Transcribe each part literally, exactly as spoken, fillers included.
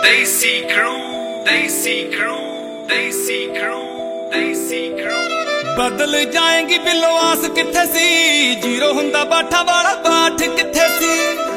Desi Crew, Desi Crew, Desi Crew, Desi Crew। बदल जाएंगी below आस किथे सी, जीरो हुंदा बाठा वाला बाट किथे सी।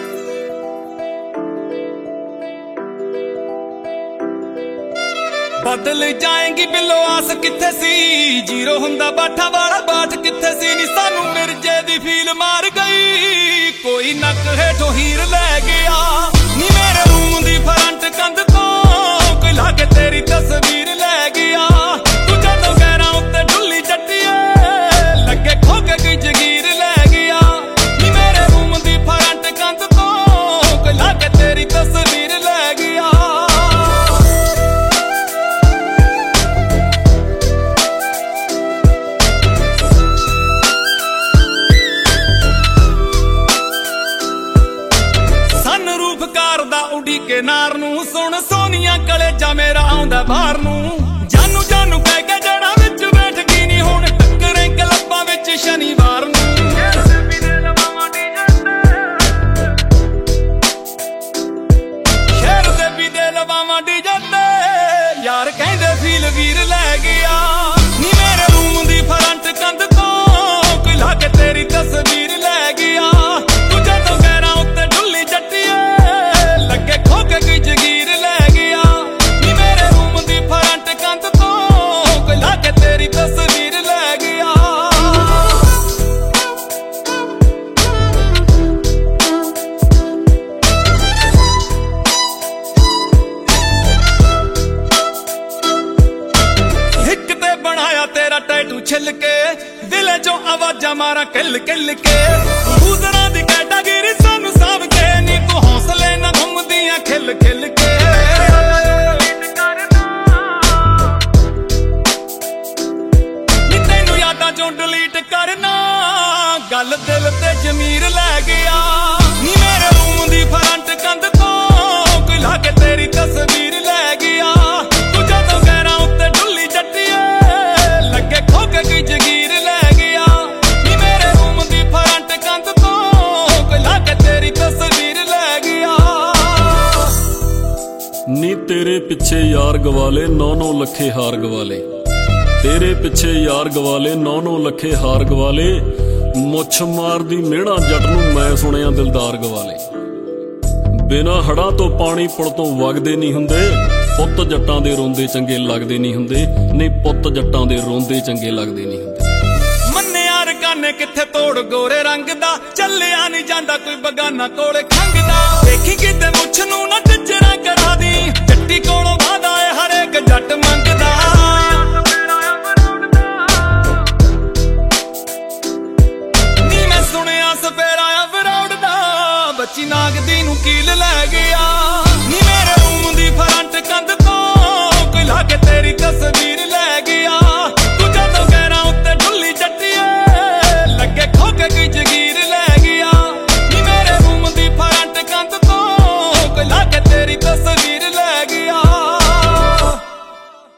बदल जाएंगी बिलो आस किथे सी, जीरो हुंदा बाठा वाला बाट किथे सी। नी सानू मिर्जे दी फील मार गई, कोई नक हेठों हीर लै गया। नी मेरे रूम दी फ्रंट कंध तो कोई लाके तेरी तस्वीर लै गया। तू जदों गैरां उत्ते डुल्ली जट्टिए, लगे खो के कोई जगीर लै गया। नी मेरे रूम दी फ्रंट कंध तो कोई लाके तेरी तस्वीर लै गया। उड़ी के नार नू सुन सोनिया कलेजा मेरा आउंदा बाहर नू। जानू जानू कह के जड़ा विच बैठ गई नी, हुण टक्करे क्लब्बां विच शनिवार नू। शहर दे भी दे लवावां डीजे ते, यार कहंदे फील वीर लै गया। नी मेरे रूम दी फ्रंट कंध तो कोई लाके तेरी तस्वीर लै गया। तू जदों गैरां उत्ते डुल्ली जट्टिए, लगे खो के कोई जगीर लै गया। नी मेरे रूम दी फ्रंट कंध तो कोई लाके तेरी तस्वीर लै गया। हिक ते बनाया तेरा टैटू छिल के, दिले चों आवाजा मारा किल किल के। लूजरां दी कैटागिरी सानू साभ के, नी तू हौसले ना घुमदियां खिल खिल के। नी तैनू यादां चों डिलीट करना, गल दिल ते जमीर लै गया। नी मेरे रूम दी फ्रंट कंध तो कोई लाके तेरी तस्वीर लै गया। तू जदों गैरां उत्ते डुल्ली जट्टिए, लगे खो के कोई जगीर लै गया। नी मेरे रूम दी फ्रंट कंध तो कोई लाके तेरी तस्वीर लै गया। नी तेरे पिछे यार गवाले, नौ नौ लखे हार गवाले। तेरे पिछे यार गवाले, नौ नौ लखे हार गवाले। मुछ मारदी मिहणा जट नूं मैं सुणिया दिलदार गवाले। बिना हड़ां तो पानी पुल तो वगदे नहीं हुंदे, पुੱਤ जट्टां दे रोंदे चंगे लगदे नहीं हुंदे। नहीं पुੱਤ जट्टां दे रोंदे चंगे लगदे नहीं हुंदे। मन्ने यार काने किथे तोड़ गोरे रंग दा, चलिया नहीं जांदा कोई बगाना कोले खंगदा। देखी किते मुछ नूं ना टिचरा करा दी, जट्टी कोलों वादा है हर एक जट मंगदा। नी मैं सुनिया सपेरा आ वरौड़ दा, बच्ची नागदी नूं कील लै गया।